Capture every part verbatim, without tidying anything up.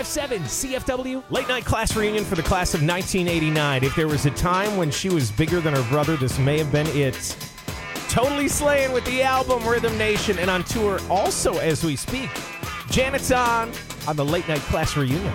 five seven C F W. Late night class reunion for the class of nineteen eighty-nine. If there was a time when she was bigger than her brother, this may have been it. Totally slaying with the album Rhythm Nation and on tour also as we speak. Janet's on on the late night class reunion.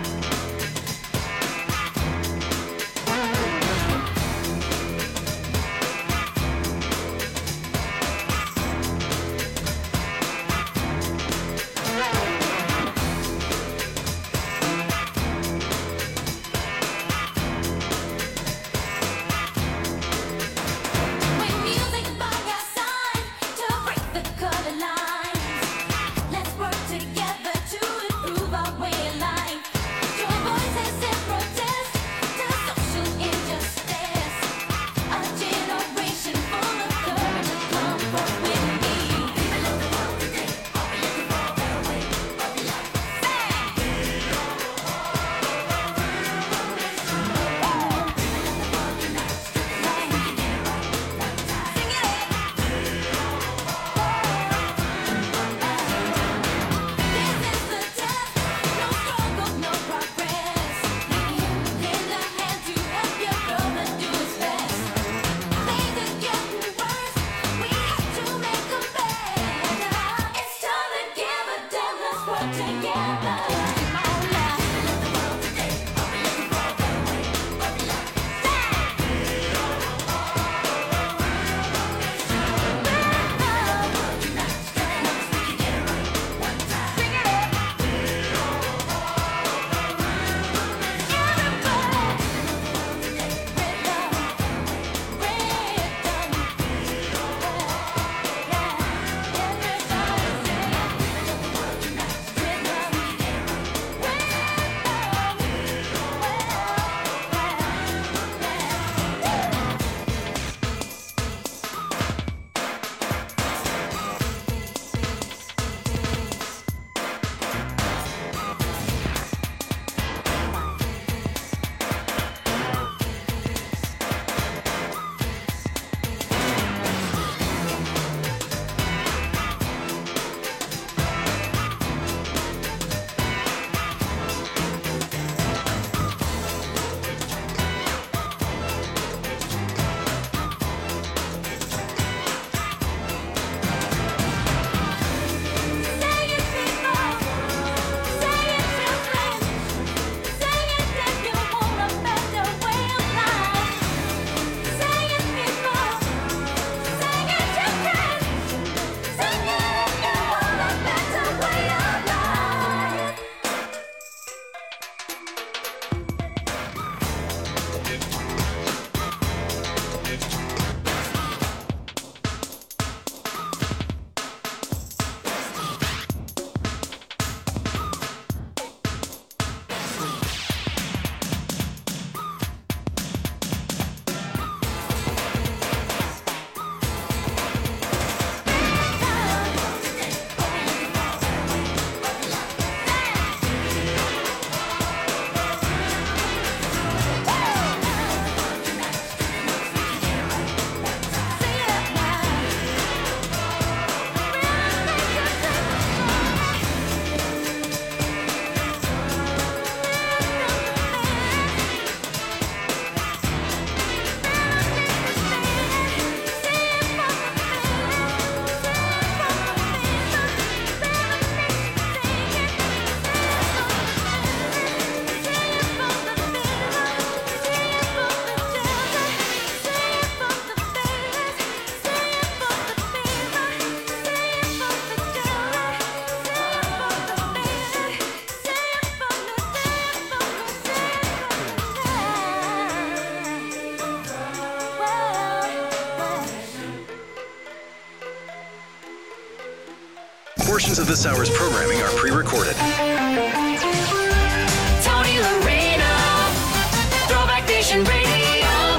Portions of this hour's programming are pre-recorded. Tony Lorena, Throwback Nation Radio. Do you have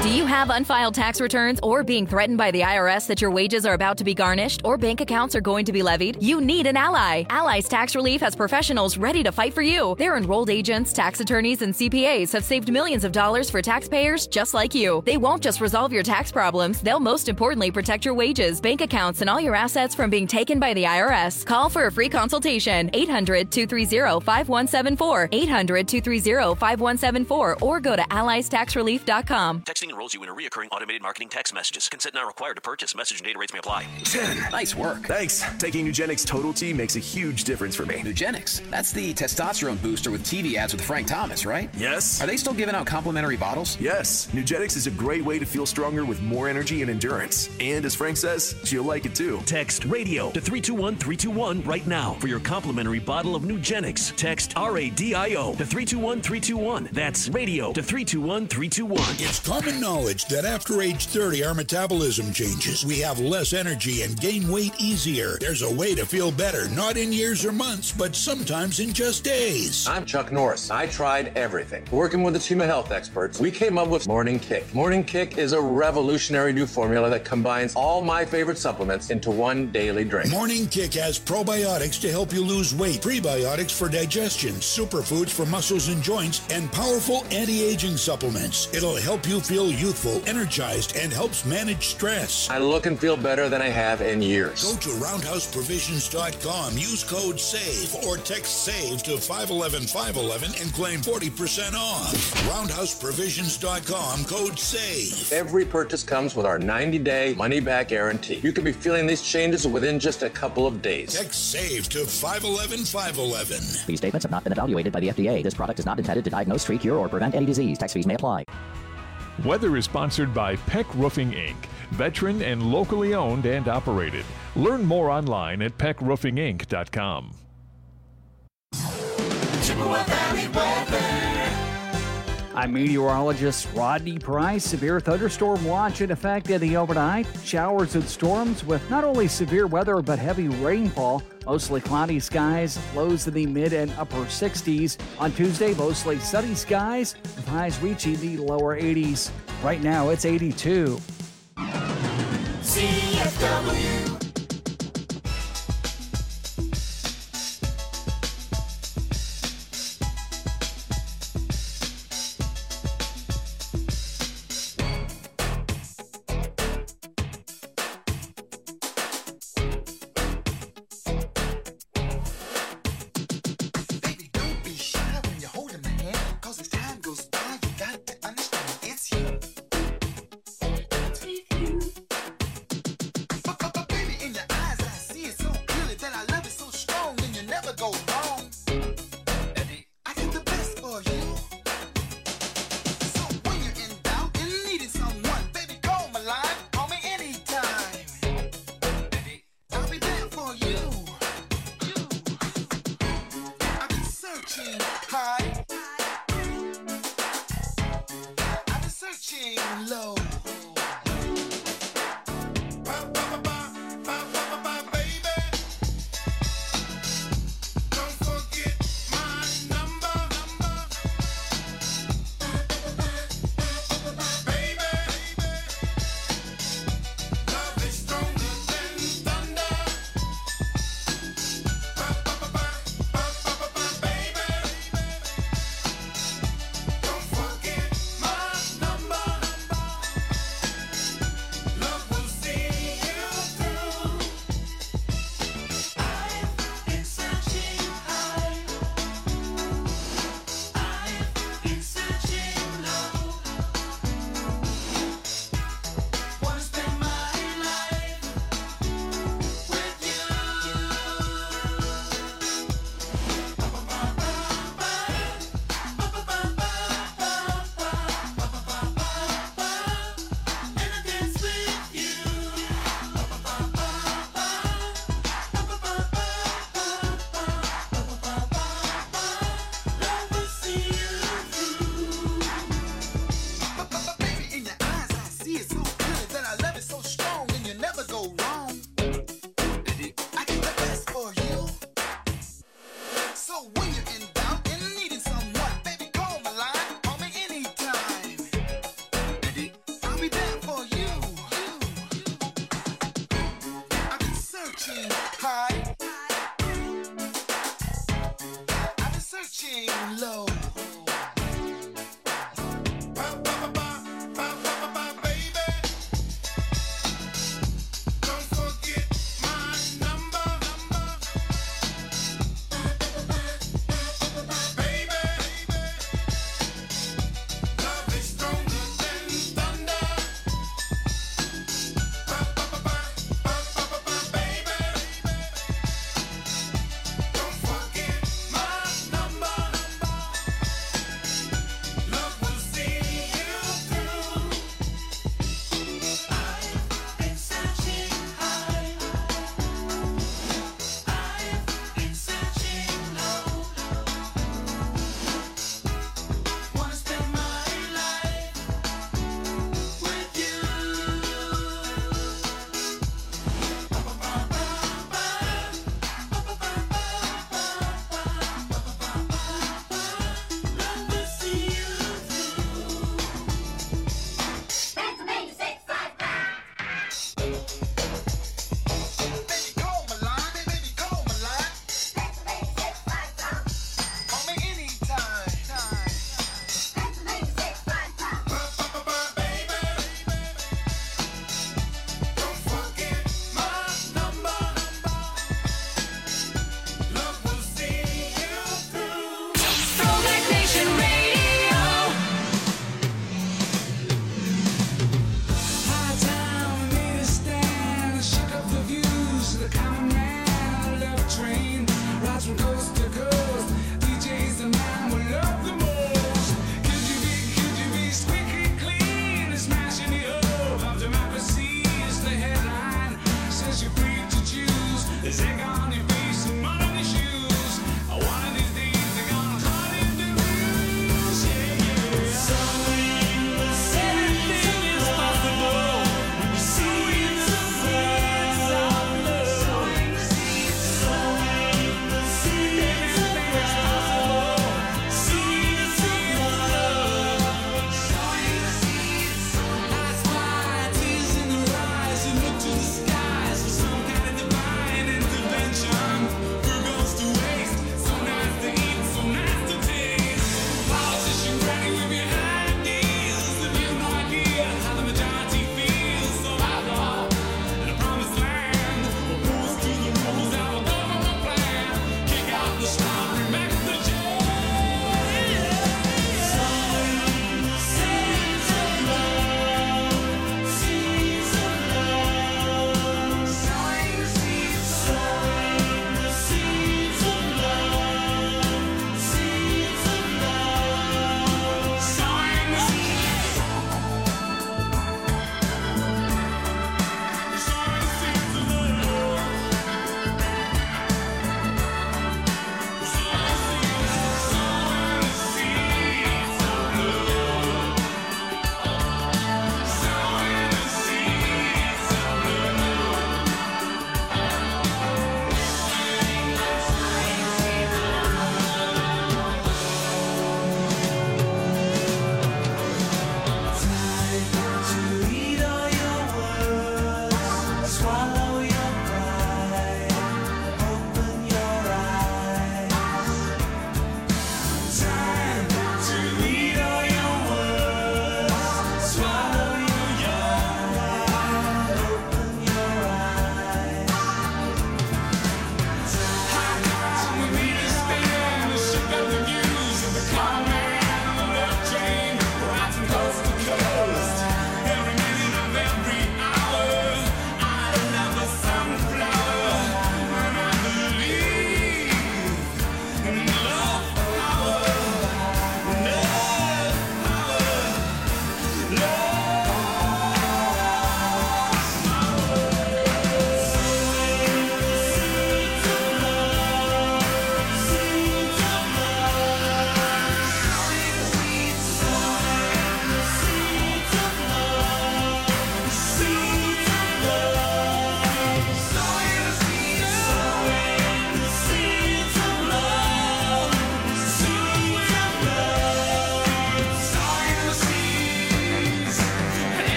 Have unfiled tax returns or being threatened by the I R S that your wages are about to be garnished or bank accounts are going to be levied? You need an ally. Allies Tax Relief has professionals ready to fight for you. Their enrolled agents, tax attorneys, and C P As have saved millions of dollars for taxpayers just like you. They won't just resolve your tax problems, they'll most importantly protect your wages, bank accounts, and all your assets from being taken by the I R S. Call for a free consultation. eight hundred, two three zero, five one seven four. eight hundred, two three zero, five one seven four or go to allies tax relief dot com. Texting enrolls you in a reoccurring automated marketing text messages. Consent not required to purchase. Message and data rates may apply. ten. Nice work. Thanks. Taking Nugenix Total T makes a huge difference for me. Nugenix? That's the testosterone booster with T V ads with Frank Thomas, right? Yes. Are they still giving out complimentary bottles? Yes. Nugenix is a great way to feel stronger with more energy and endurance. And as Frank says, she'll like it too. Text RADIO to three two one three two one right now for your complimentary bottle of Nugenix. Text R A D I O to three two one three two one. That's radio to three two one three two one. It's common knowledge that after age thirty, our metabolism changes. We have less energy and gain weight easier. There's a way to feel better, not in years or months, but sometimes in just days. I'm Chuck Norris. I tried everything. Working with a team of health experts, we came up with Morning Kick. Morning Kick is a revolutionary new formula that combines all my favorite supplements into one daily drink. Morning Kick has probiotics to help you lose weight, prebiotics for digestion, superfoods for muscles and joints, and powerful anti-aging supplements. It'll help you feel youthful, energized, and helps manage stress. I look and feel better than I have in years. Go to roundhouse provisions dot com, use code SAVE, or text SAVE to five one one, five one one and claim forty percent off. roundhouse provisions dot com, code SAVE. Every purchase comes with our ninety-day money-back guarantee. You could be feeling these changes within just a couple of days. Text SAVE to five one one, five one one. These statements have not been evaluated by the F D A. This product is not intended to diagnose, treat, cure, or prevent any disease. Tax fees may apply. Weather is sponsored by Peck Roofing, Incorporated. Veteran and locally owned and operated. Learn more online at peck roofing inc dot com. Chippewa Valley weather. I'm meteorologist Rodney Price. Severe thunderstorm watch in effect in the overnight. Showers and storms with not only severe weather but heavy rainfall. Mostly cloudy skies, lows in the mid and upper sixties. On Tuesday, mostly sunny skies with highs reaching the lower eighties. Right now, it's eighty-two. C F W.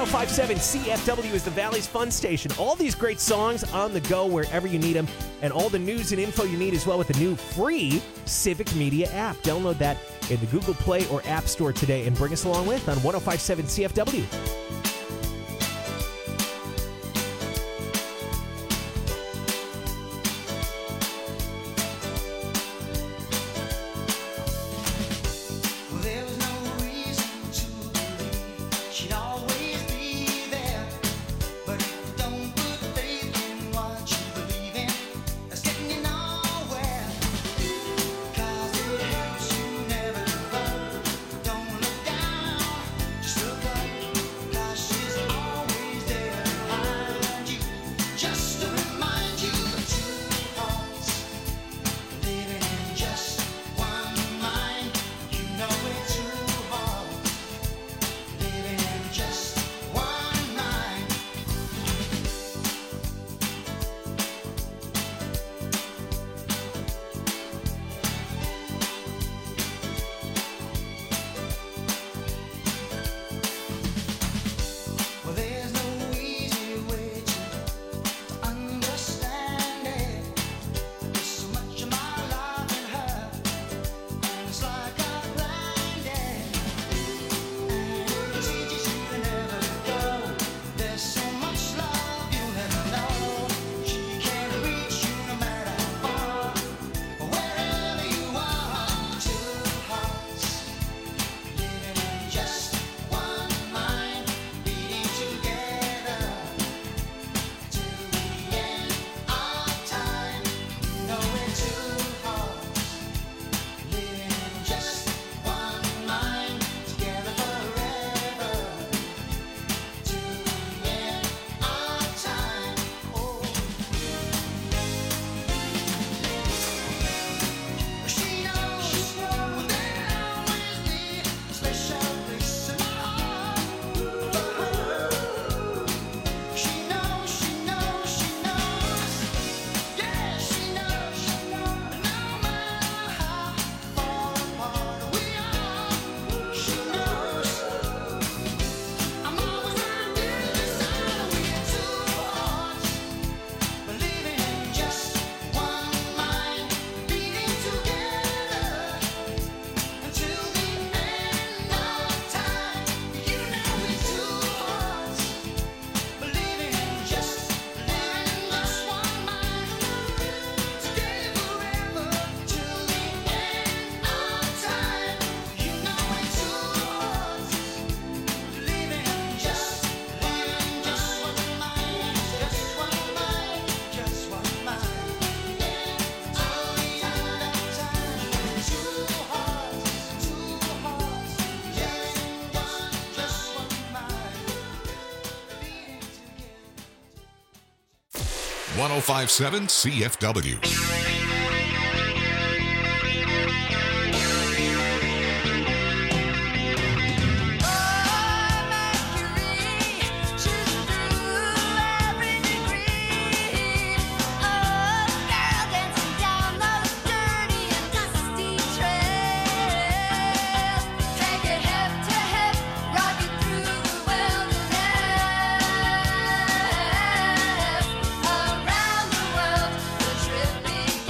oh five seven C F W is the Valley's fun station. All these great songs on the go wherever you need them, and all the news and info you need as well with the new free Civic Media app. Download that in the Google Play or App Store today and bring us along with on one oh five seven C F W. one oh five point seven C F W. Around the world, the trip begins.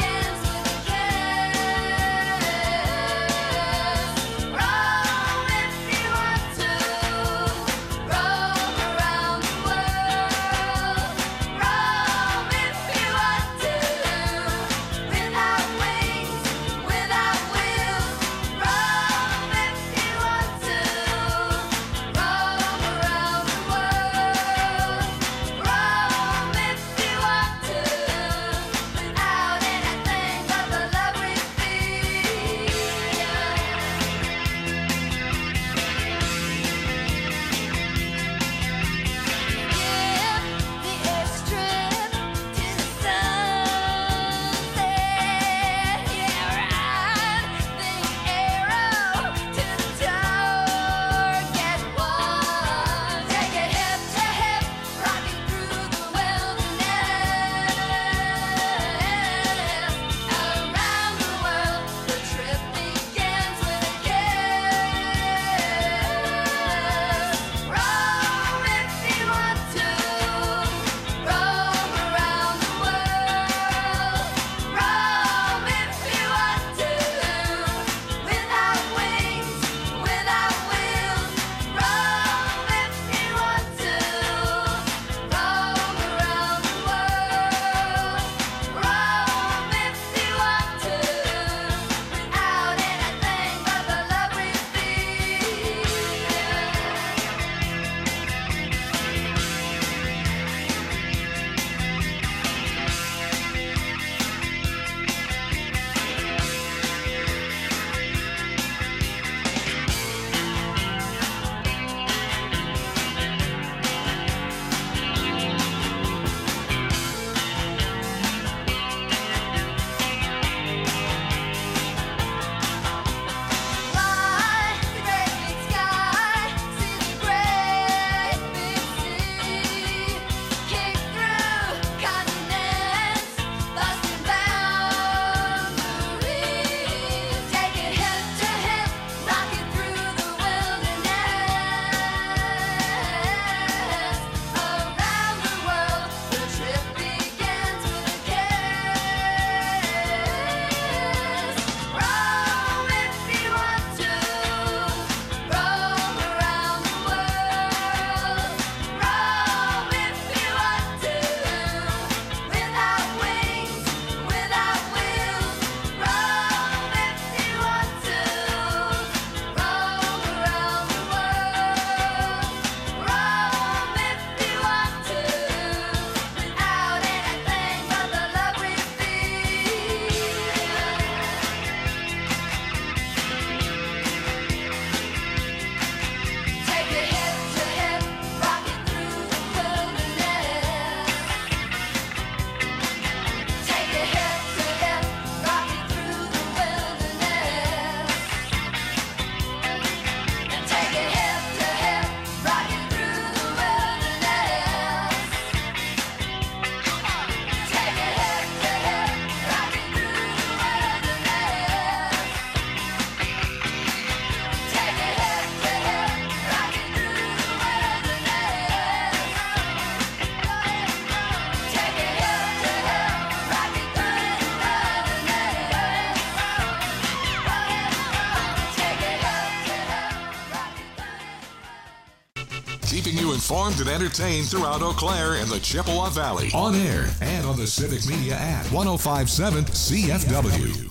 keeping you informed and entertained throughout Eau Claire and the Chippewa Valley. On air and on the Civic Media app. one oh five point seven C F W.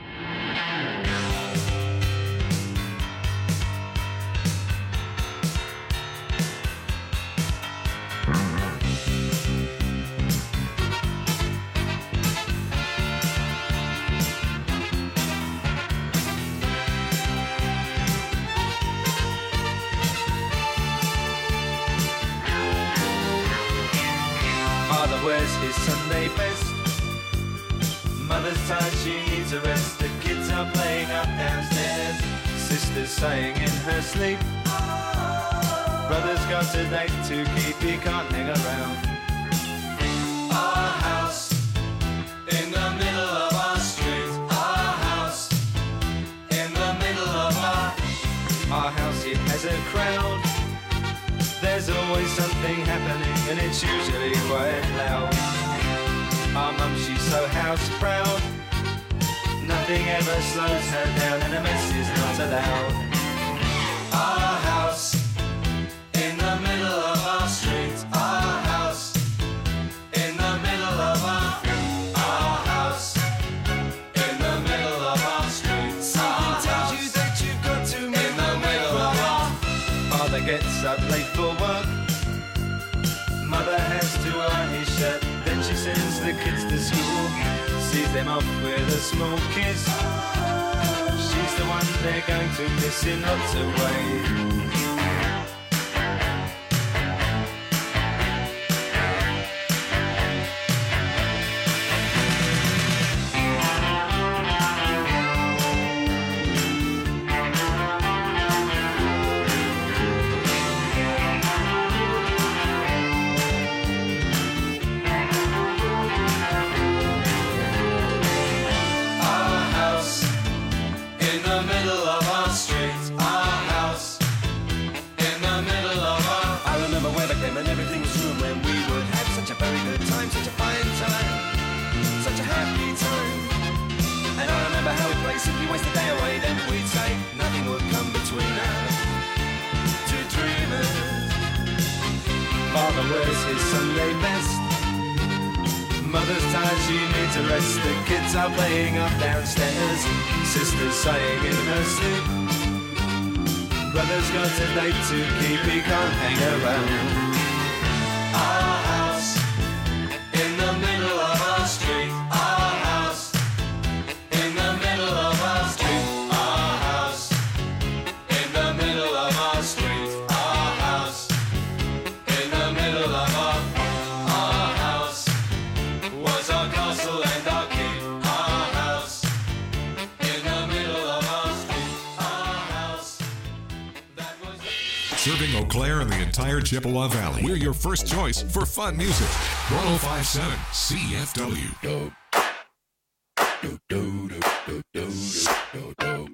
Wears his Sunday best. Mother's tired, she needs a rest. The kids are playing up downstairs. Sister's sighing in her sleep. Brother's got a date to keep, he can't hang around. Our house in the middle of our street. Our house in the middle of our Our house, it has a crowd. There's always something happening and it's usually quite loud. Our mum, she's so house proud. Nothing ever slows her down and a mess is not allowed. Our house in the middle of our street. Our house in the middle of our Our house in the middle of our street. Something tells you that you've got to move in the middle of our Father gets up late for work. Mother has to iron his shirt. Then she sends the kids to school. Sees them off with a small kiss. She's the one they're going to miss in lots of ways. Simply waste the day away, then we'd say nothing would come between us. Two dreamers. Father wears his Sunday best. Mother's tired, she needs a rest. The kids are playing up downstairs. Sister's sighing in her sleep. Brother's got a date to keep, he can't hang around. Our house in the middle of our street. Our house in the middle of our street. Our house in the middle of our street. Our house in the middle of our Our house was our castle and our keep. Our house in the middle of our street. Our house that was Serving Eau Claire and the entire Chippewa Valley. We're your first choice for fun music. one oh five point seven C F W. Do, do, do, do, do, do, do, do.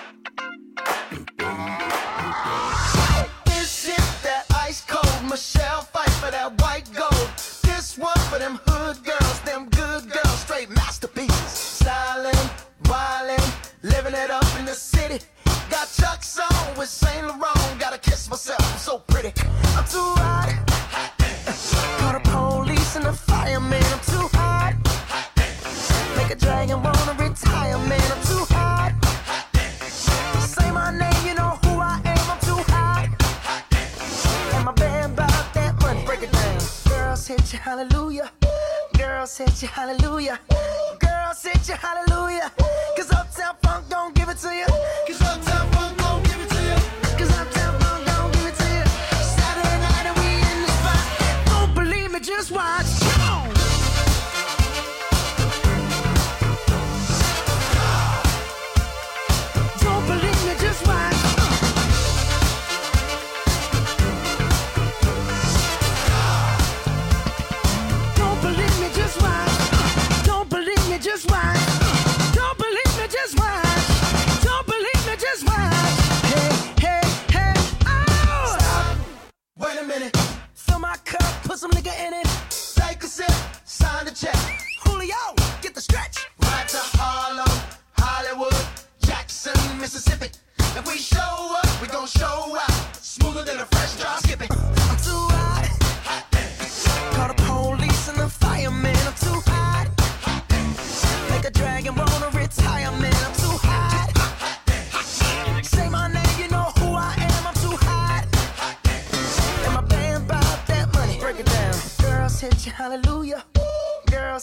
This is that ice cold Michelle fight for that white gold. This one for them hood girls, them good girls, straight masterpieces. Stylin', wildin', living it up in the city. Got Chuck's on with Saint Laurent. Gotta kiss myself, I'm so pretty. I'm too hot. Call the police and the fireman. I'm too hot. Make a dragon wanna retire, man. I'm too hot. Say my name, you know who I am. I'm too hot. And my band bought that money. Break it down. Girls hit you, hallelujah. Girls hit you, hallelujah. Girls hit you, hallelujah. Cause Uptown Funk don't give it to you. Cause Uptown Funk don't give it to you. Cause Uptown Funk don't give it to you. Saturday night and we in the spot. Don't believe me, just watch. Come on. Don't believe me, just watch. Don't believe me, just watch. Don't believe me, just watch. Don't believe me, just watch. Don't believe me, just watch.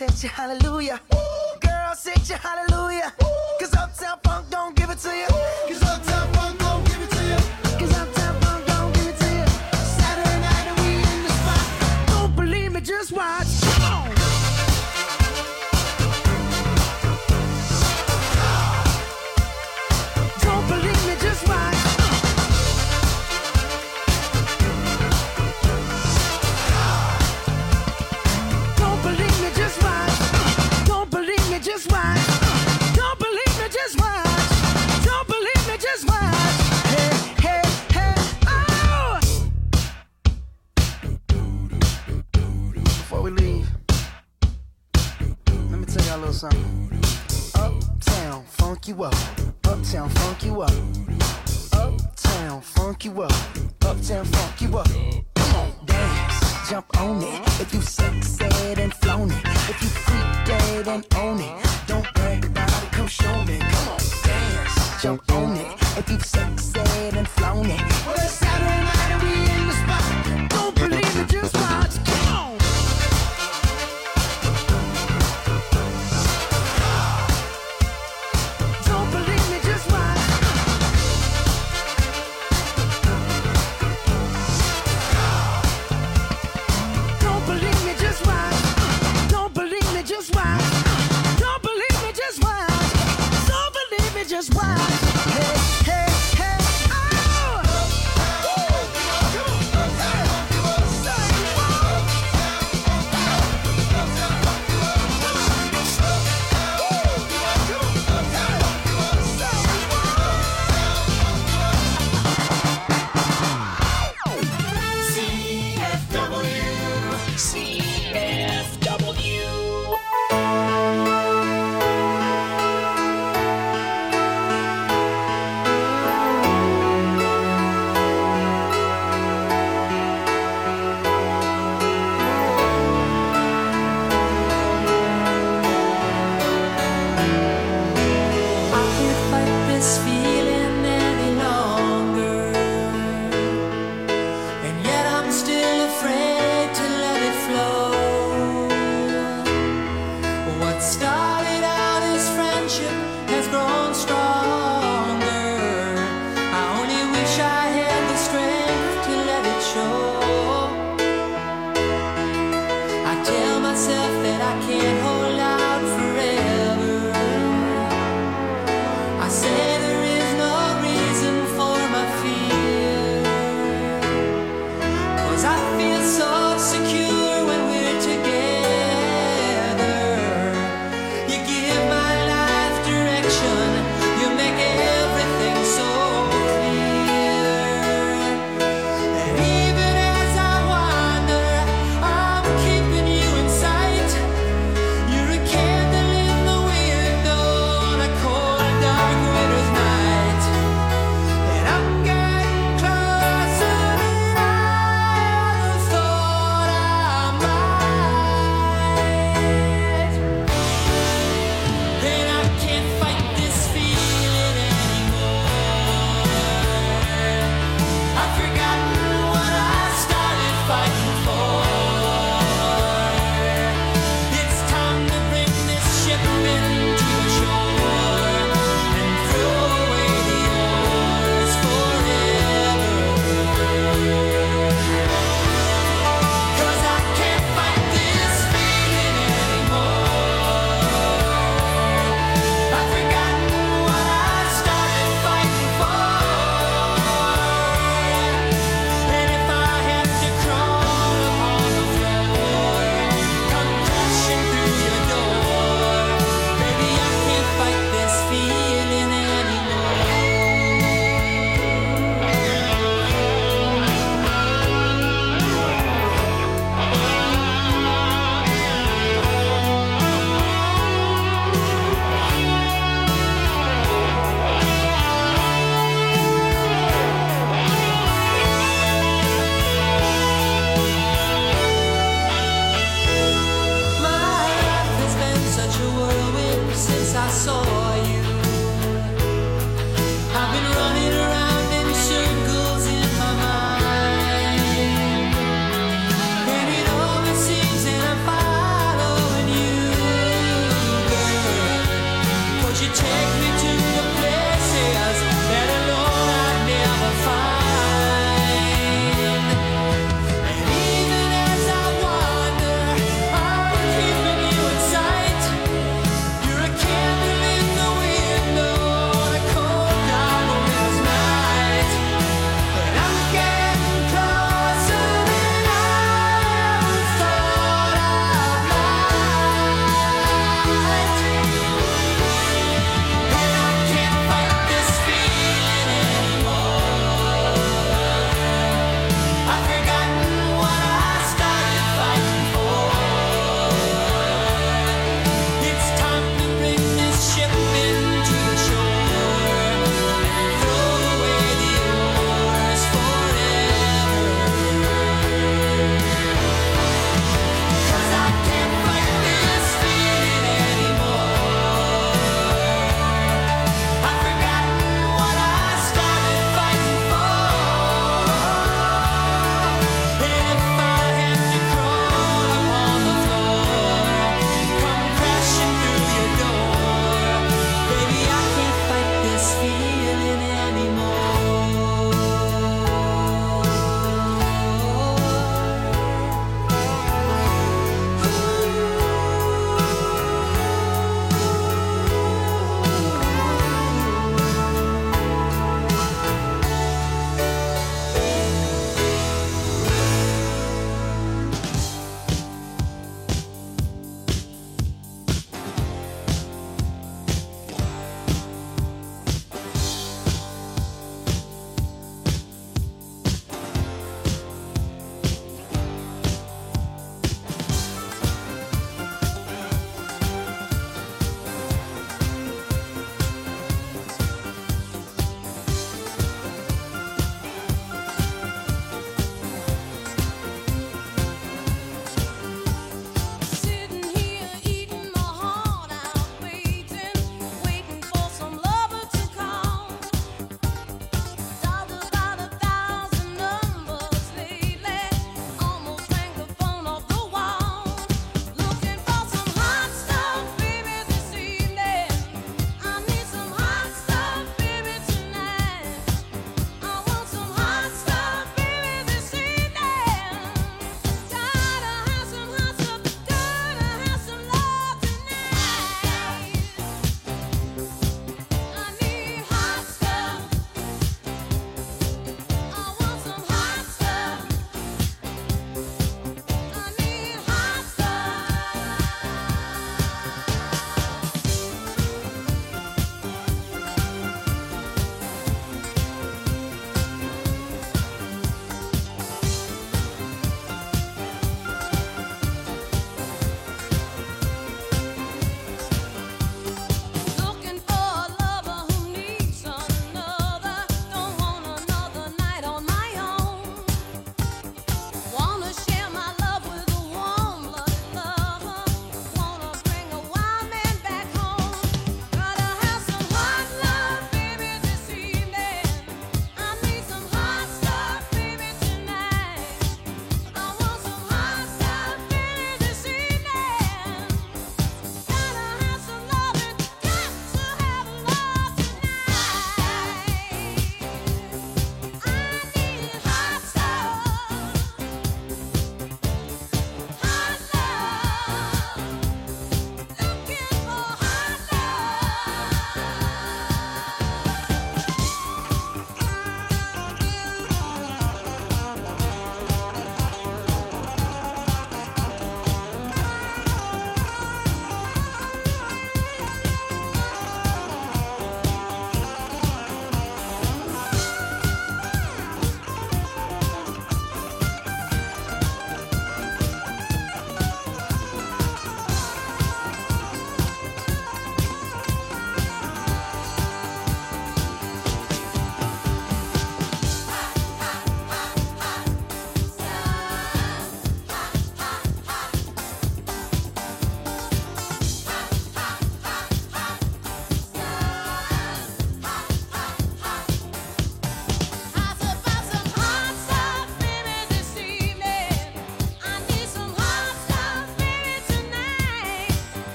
set you hallelujah. Girl, set you hallelujah. Cause Uptown Funk don't give it to you. Cause Uptown Funk don't give it to you. Cause Uptown Funk don't give it to you. Saturday night and we in the spot. Don't believe me, just watch. Come on. Don't believe me, just watch. Don't believe me, just watch. Don't believe me, just watch. Don't believe me, just watch. Don't believe me, just watch. Hey, hey, hey, oh! Before we leave, let me tell y'all a little something. Uptown, funk you up. Uptown, funk you up. Uptown, funk you up. Uptown, funk you up. Come on, dance, jump on it. If you sexed and flown it. If you freak dead and own it. Don't brag about it, come show me. Come on, dance, jump on it. If you sexed and flown it. Well, it's Saturday night and we in the spot. Don't believe it, just watch. Come on. Don't believe me, just watch. Don't believe me, just watch. Don't believe me, just watch. Don't believe me, just watch. Don't believe me, just watch. Hey, hey, hey, oh!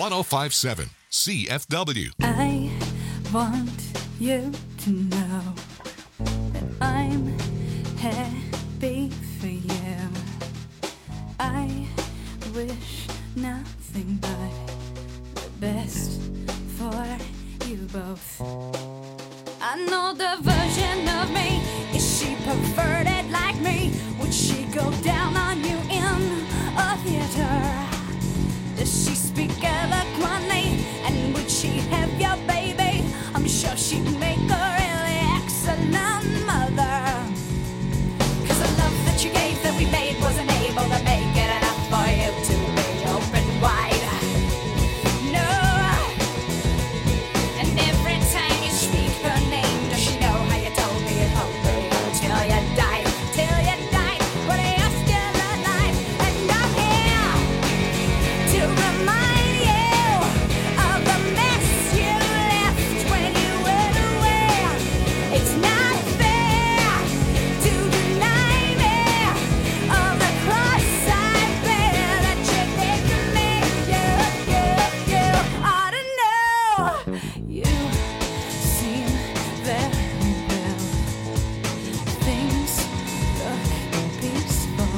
one oh five point seven C F W. I want you to know that I'm happy for you. I wish nothing but the best for you both. I know the version of me. Is she perverted like me? Would she go down on you in a theater? Does she speak eloquently? And would she have your baby? I'm sure she'd make a really excellent mother. Cause the love that you gave that we made wasn't able to make it enough for you to be open wide. No. And every time you speak her name, does she know how you told me it hurt me until you died? Till you died, but you're still alive. And I'm here to remind you of the mess you left when you went away. It's not fair to deny me of the cross I bear that you did to me. You, you, you ought to know. You seem very well. Things look peaceful.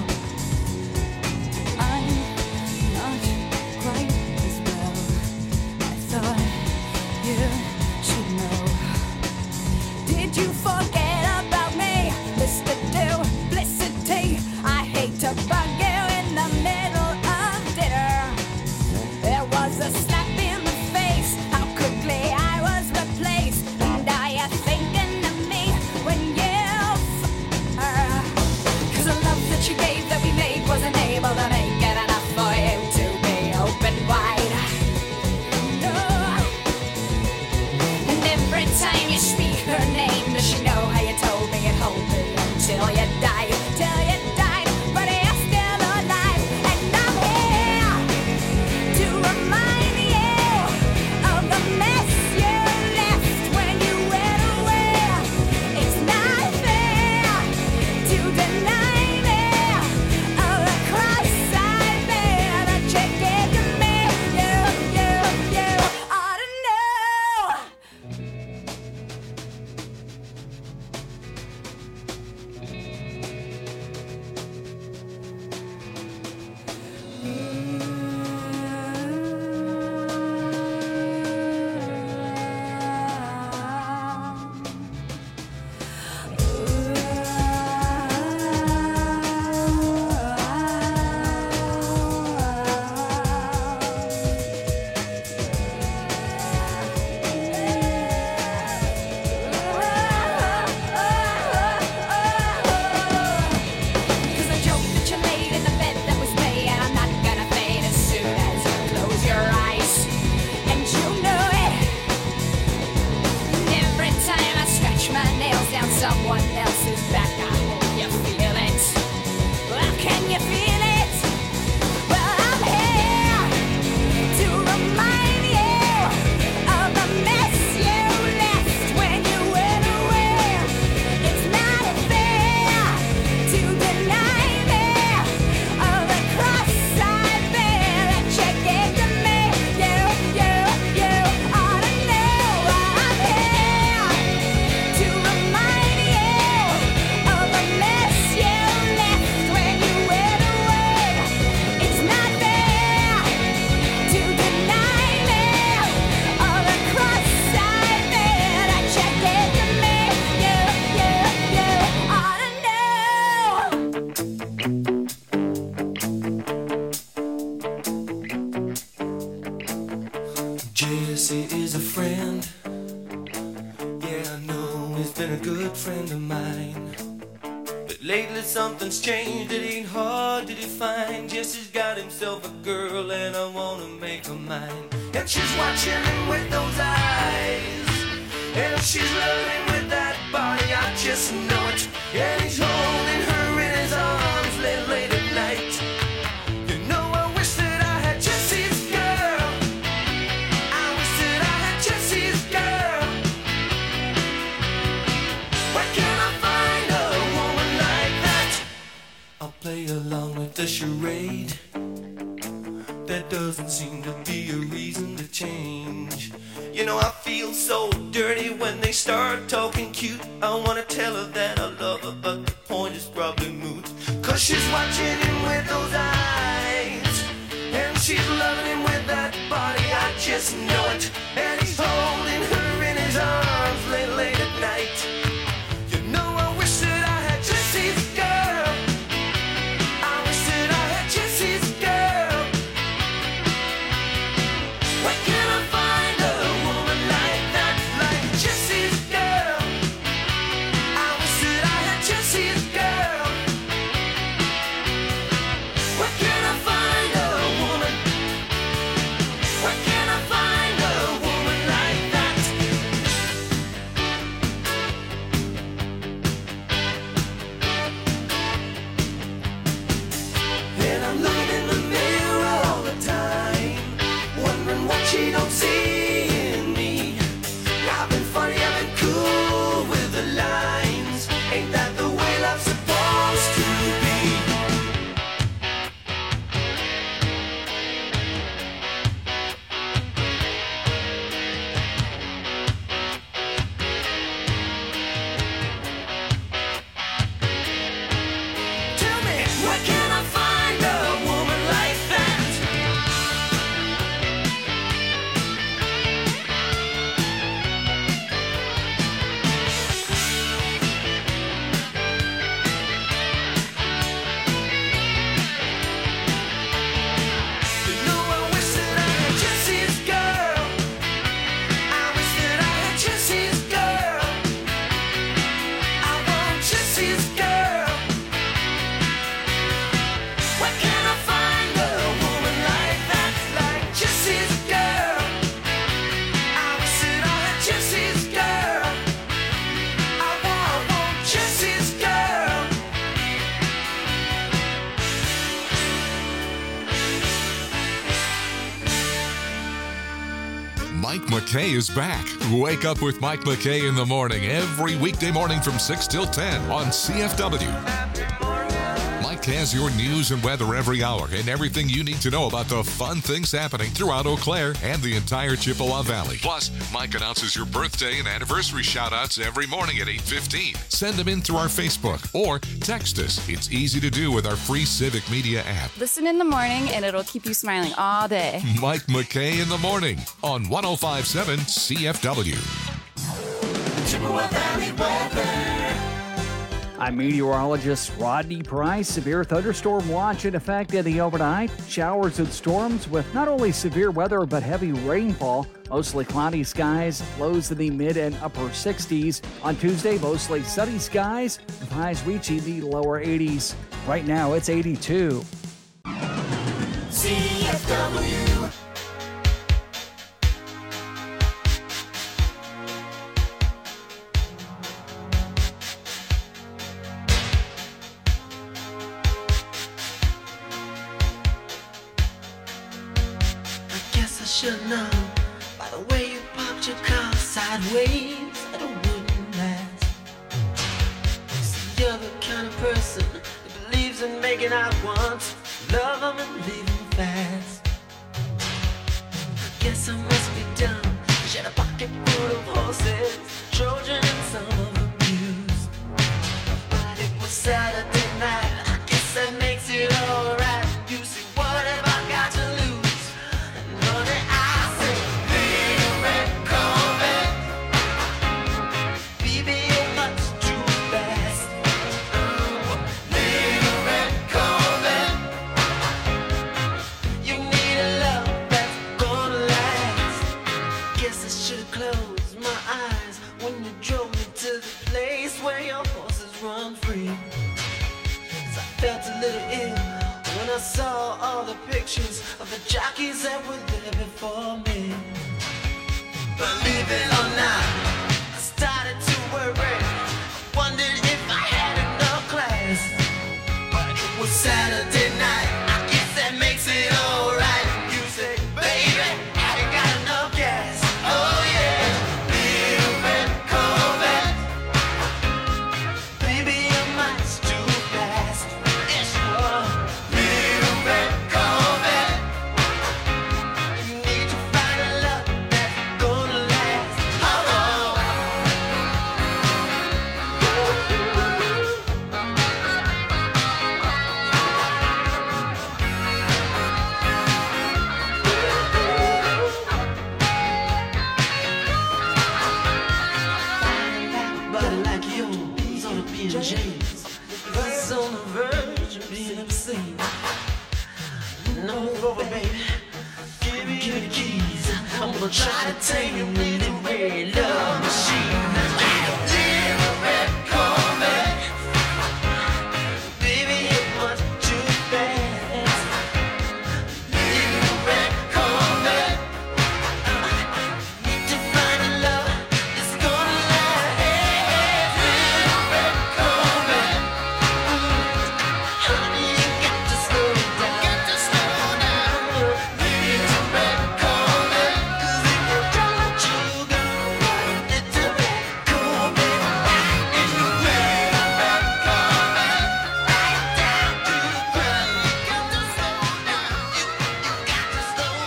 I'm not quite as well. I thought you should know. Did you forget about me, Mister Duplicity? I hate to bug you in the middle of dinner. There was a slap in the face, how quickly I was replaced. And are you thinking of me when you f*** her? Cause the love that you gave that we made wasn't able to make it enough for you to be open wide. No. And every time you speak her name, does she know how you told me it hold me until you died? Till you died, but you're still alive. And I'm here to remind you of the mess you left when you went away. It's not fair to deny me of the cross I bear that you gave to me. You, you, you ought to know. Cause the joke that you laid in the bed that was made, and I'm not gonna fade as soon as you close your eyes. And you know it. And every time I scratch my nails down someone else's back, I hope you feel it. Well, can you feel it? Well, I'm here to remind you of the mess you left when you went away. It's not fair to deny me of the cross I bear that you gave to me. You, you, you ought to know. I'm here to remind you of the mess you left when you went away. It's not fair to deny me of the cross I bear that you gave to me. You, you, you ought to know. Jesse is a friend. Yeah, I know he's been a good friend of mine. But lately something's changed, it ain't hard to define. Jesse's got himself a girl and I wanna make her mine. And she's watching him with those eyes, and she's loving with that body, I just know it. And he's holding her in his arms late, late at night. You know I wish that I had Jesse's girl. I wish that I had Jesse's girl. Where can I find a woman like that? I'll play along with the charade. there doesn't seem to be a reason to change. You know I feel so dirty when they start talking cute. I wanna tell her that I love her, but the point is probably moot. Cause she's watching him with those eyes, and she's loving him with that body, I just know it. And he's holding her in his arms late, late at night. You know I wish that I had Jesse's girl. I wish that I had Jesse's girl. Where can I find a woman like that, like Jesse's girl? I wish that I had Jesse's girl. Where can I find a woman? Where can I find a woman like that? And I'm looking in the mirror all the time, wondering what she don't see in me. I've been funny, I've been cool with the lines. Ain't that the way love's supposed to be? Tell me, where can I find a woman like that? You know I wish that I had Jesse's girl. I wish that I had Jesse's girl. I want Jesse's girl. Where can I find a woman like that, like Jesse's girl? I wish that I had Jesse's girl. I want, want Jesse's girl. Mike McKay is back. Wake up with Mike McKay in the morning every weekday morning from six till ten on C F W. Mike has your news and weather every hour and everything you need to know about the fun things happening throughout Eau Claire and the entire Chippewa Valley. Plus, Mike announces your birthday and anniversary shout-outs every morning at eight fifteen. Send them in through our Facebook or text us. It's easy to do with our free Civic Media app. Listen in the morning and it'll keep you smiling all day. Mike McKay in the morning on one oh five point seven C F W. Chippewa Valley weather. I'm meteorologist Rodney Price. Severe thunderstorm watch in effect in the overnight. Showers and storms with not only severe weather but heavy rainfall. Mostly cloudy skies, lows in the mid and upper sixties. On Tuesday, mostly sunny skies, with highs reaching the lower eighties. Right now, it's eighty-two. C F W. I guess I should know by the way you popped your car sideways that it wouldn't last. See, you're the kind of person that believes in making out once, love them and leave them fast. I guess I must be dumb. She had a pocket full of horses, Trojan and some of them used. But it was Saturday night, I guess that makes it alright. You see, what have I got to lose? And honey, I say, little red Corvette, baby, you're much too fast. Oh, little red Corvette, you need a love that's gonna last. Guess I should've closed my eyes when you drove me to the place where your horses run free. 'Cause I felt a little ill when I saw all the pictures of the jockeys that were there before me. Believe it or not, I started to worry. I wondered if I had enough class. But it was Saturday night, I guess that makes it alright. You say, baby, I ain't got enough gas. Oh yeah, little red Corvette, baby, you're much too fast. Yes, you are. Little red Corvette, chains. He's on the verge of being obscene. No move over, baby. Give me the keys. I'm gonna try to take him in the way. Love machine. Little red Corvette. Baby, it was too fast. Little red Corvette. Need to find a love that's gonna last. Little red Corvette. Honey, you got to slow down. Got to slow down. Little red Corvette. 'Cause if you don't, you go. Little red Corvette. In the red, red Corvette. Right down to the ground. You got to slow down. You, you got to slow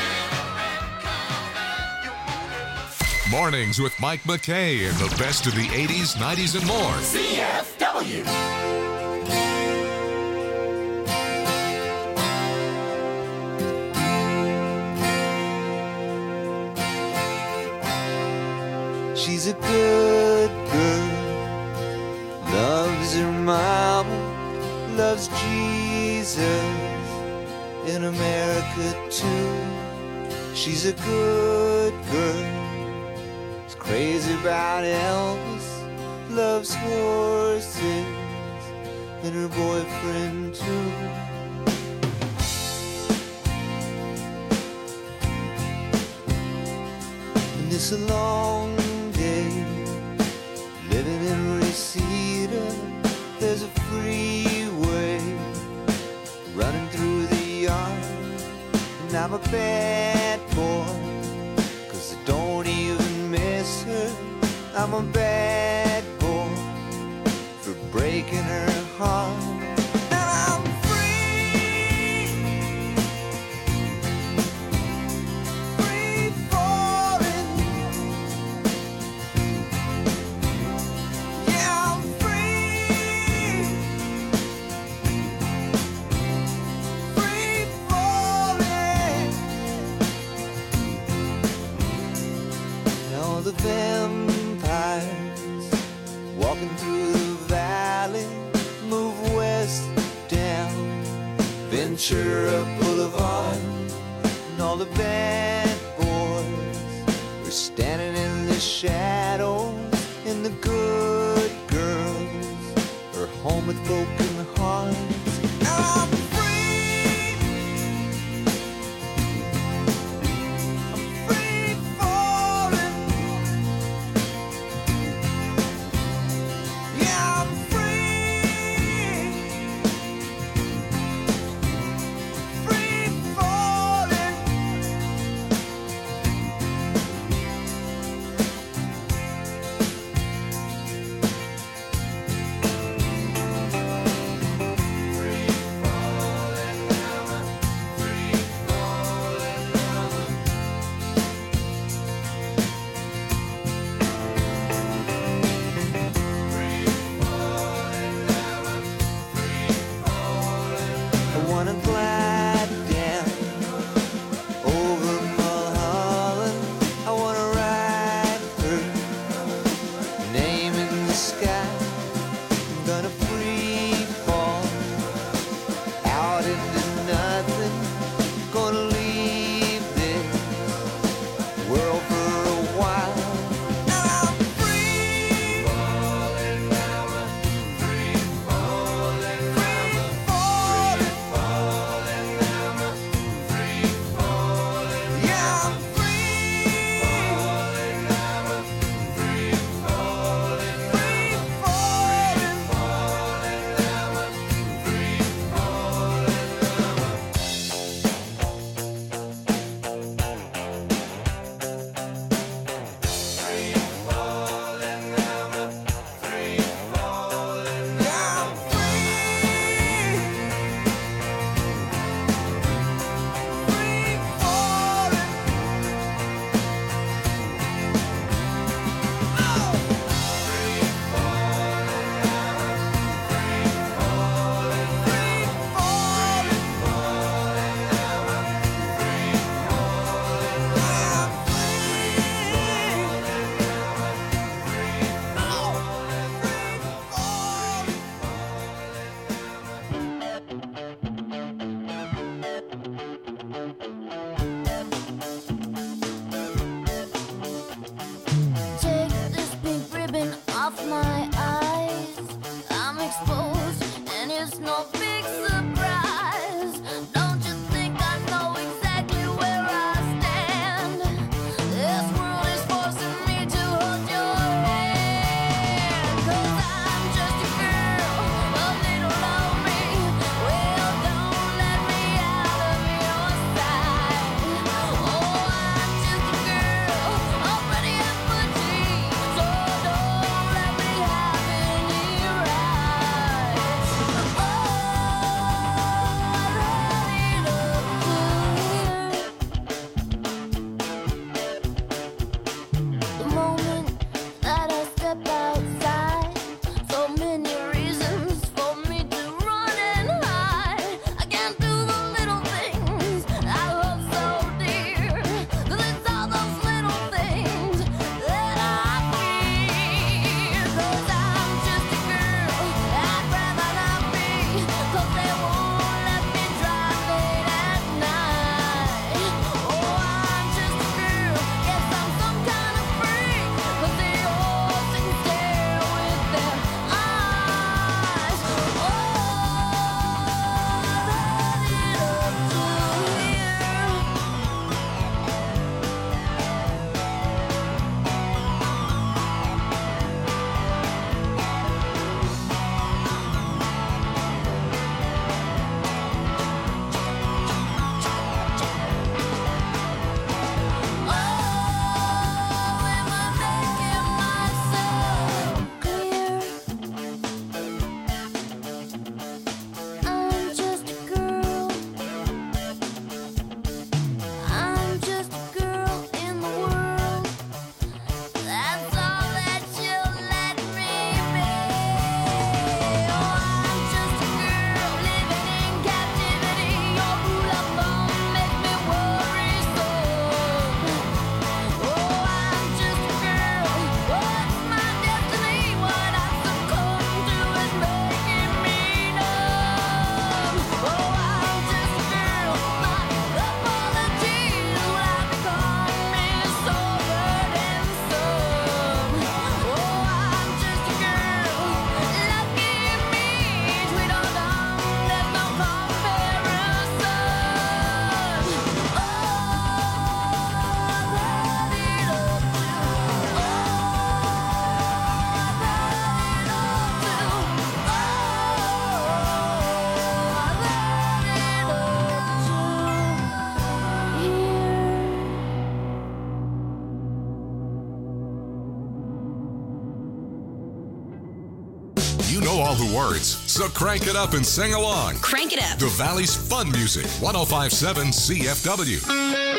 down. Mornings with Mike McKay and the best of the eighties, nineties, and more. C F W. She's a good girl, loves her mama, loves Jesus in America too. She's a good girl, is crazy about Elvis, loves horses and her boyfriend too. And it's a long day living in Reseda. There's a freeway running through the yard, and I'm a bad boy, 'cause I don't even miss her. I'm a bad boy for breaking her heart. And I'm free, free falling. Yeah, I'm free, free falling. Now the vampires walking through the valley move west down Ventura Boulevard, and all the bad boys are standing in the shadows, and the good girls are home with broken hearts. Now I'm free, I'm free falling. Yeah, I'm free, free falling. You know all the words, so crank it up and sing along. Crank it up. The Valley's fun music, one oh five point seven C F W.